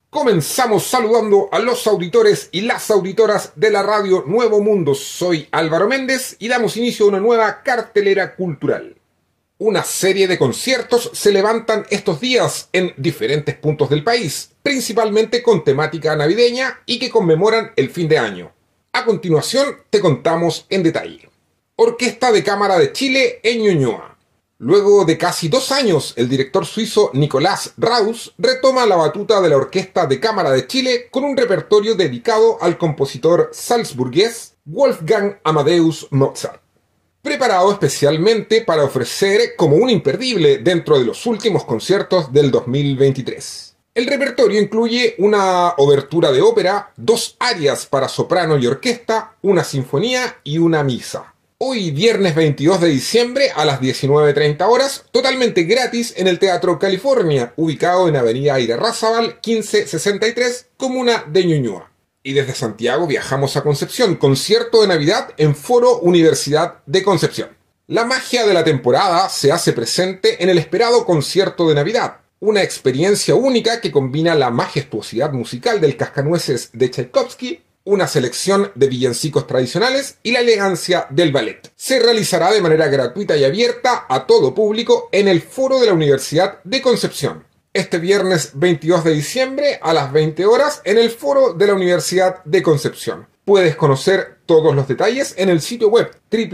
Comenzamos saludando a los auditores y las auditoras de la radio Nuevo Mundo. Soy Álvaro Méndez y damos inicio a una nueva cartelera cultural. Una serie de conciertos se levantan estos días en diferentes puntos del país, principalmente con temática navideña y que conmemoran el fin de año. A continuación te contamos en detalle. Orquesta de Cámara de Chile en Ñuñoa. Luego de casi 2 años, el director suizo Nicolás Raus retoma la batuta de la Orquesta de Cámara de Chile con un repertorio dedicado al compositor salzburgués Wolfgang Amadeus Mozart, preparado especialmente para ofrecer como un imperdible dentro de los últimos conciertos del 2023. El repertorio incluye una obertura de ópera, 2 arias para soprano y orquesta, una sinfonía y una misa. Hoy, viernes 22 de diciembre, a las 19:30 horas, totalmente gratis en el Teatro California, ubicado en Avenida Irarrázaval 1563, comuna de Ñuñoa. Y desde Santiago viajamos a Concepción, concierto de Navidad en Foro Universidad de Concepción. La magia de la temporada se hace presente en el esperado concierto de Navidad, una experiencia única que combina la majestuosidad musical del Cascanueces de Tchaikovsky, una selección de villancicos tradicionales y la elegancia del ballet. Se realizará de manera gratuita y abierta a todo público en el Foro de la Universidad de Concepción. Este viernes 22 de diciembre a las 20 horas en el Foro de la Universidad de Concepción. Puedes conocer todos los detalles en el sitio web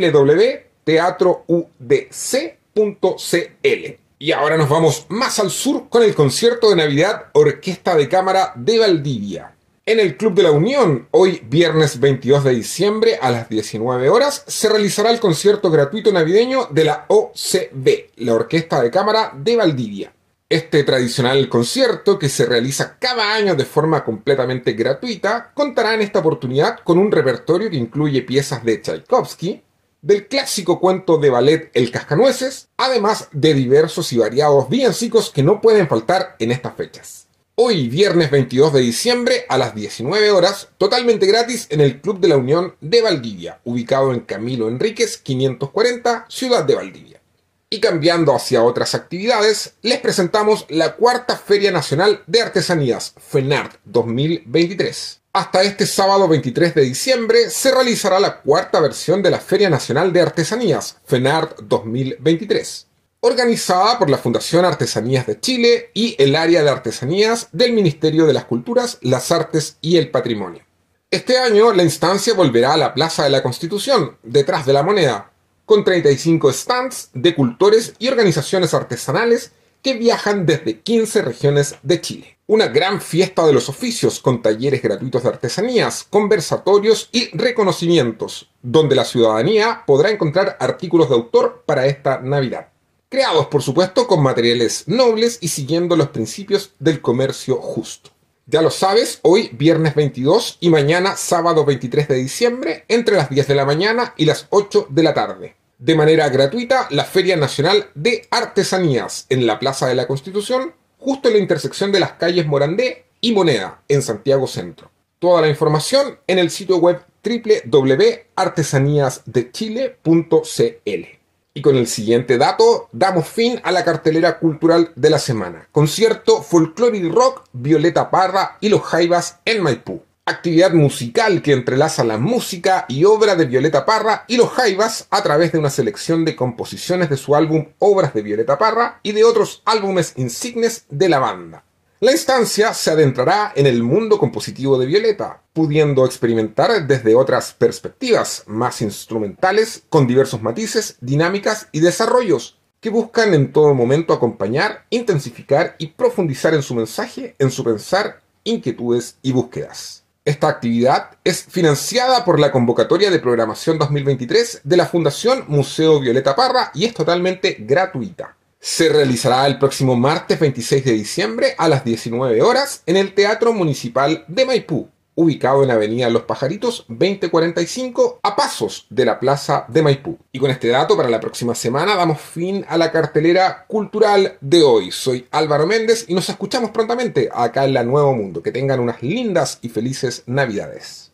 www.teatroudc.cl. Y ahora nos vamos más al sur con el concierto de Navidad Orquesta de Cámara de Valdivia. En el Club de la Unión, hoy viernes 22 de diciembre a las 19 horas, se realizará el concierto gratuito navideño de la OCB, la Orquesta de Cámara de Valdivia. Este tradicional concierto, que se realiza cada año de forma completamente gratuita, contará en esta oportunidad con un repertorio que incluye piezas de Tchaikovsky, del clásico cuento de ballet El Cascanueces, además de diversos y variados villancicos que no pueden faltar en estas fechas. Hoy, viernes 22 de diciembre, a las 19 horas, totalmente gratis en el Club de la Unión de Valdivia, ubicado en Camilo Enríquez 540, Ciudad de Valdivia. Y cambiando hacia otras actividades, les presentamos la Cuarta Feria Nacional de Artesanías, FENART 2023. Hasta este sábado 23 de diciembre se realizará la cuarta versión de la Feria Nacional de Artesanías, FENART 2023. Organizada por la Fundación Artesanías de Chile y el área de artesanías del Ministerio de las Culturas, las Artes y el Patrimonio. Este año la instancia volverá a la Plaza de la Constitución, detrás de la Moneda, con 35 stands de cultores y organizaciones artesanales que viajan desde 15 regiones de Chile. Una gran fiesta de los oficios con talleres gratuitos de artesanías, conversatorios y reconocimientos, donde la ciudadanía podrá encontrar artículos de autor para esta Navidad. Creados, por supuesto, con materiales nobles y siguiendo los principios del comercio justo. Ya lo sabes, hoy viernes 22 y mañana sábado 23 de diciembre, entre las 10 de la mañana y las 8 de la tarde. De manera gratuita, la Feria Nacional de Artesanías en la Plaza de la Constitución, justo en la intersección de las calles Morandé y Moneda, en Santiago Centro. Toda la información en el sitio web www.artesaníasdechile.cl. Y con el siguiente dato, damos fin a la cartelera cultural de la semana. Concierto Folklore y Rock, Violeta Parra y los Jaivas en Maipú. Actividad musical que entrelaza la música y obra de Violeta Parra y los Jaivas a través de una selección de composiciones de su álbum Obras de Violeta Parra y de otros álbumes insignes de la banda. La instancia se adentrará en el mundo compositivo de Violeta, pudiendo experimentar desde otras perspectivas más instrumentales, con diversos matices, dinámicas y desarrollos que buscan en todo momento acompañar, intensificar y profundizar en su mensaje, en su pensar, inquietudes y búsquedas. Esta actividad es financiada por la convocatoria de programación 2023 de la Fundación Museo Violeta Parra y es totalmente gratuita. Se realizará el próximo martes 26 de diciembre a las 19 horas en el Teatro Municipal de Maipú, ubicado en Avenida Los Pajaritos 2045, a pasos de la Plaza de Maipú. Y con este dato, para la próxima semana damos fin a la cartelera cultural de hoy. Soy Álvaro Méndez y nos escuchamos prontamente acá en la Nuevo Mundo. Que tengan unas lindas y felices Navidades.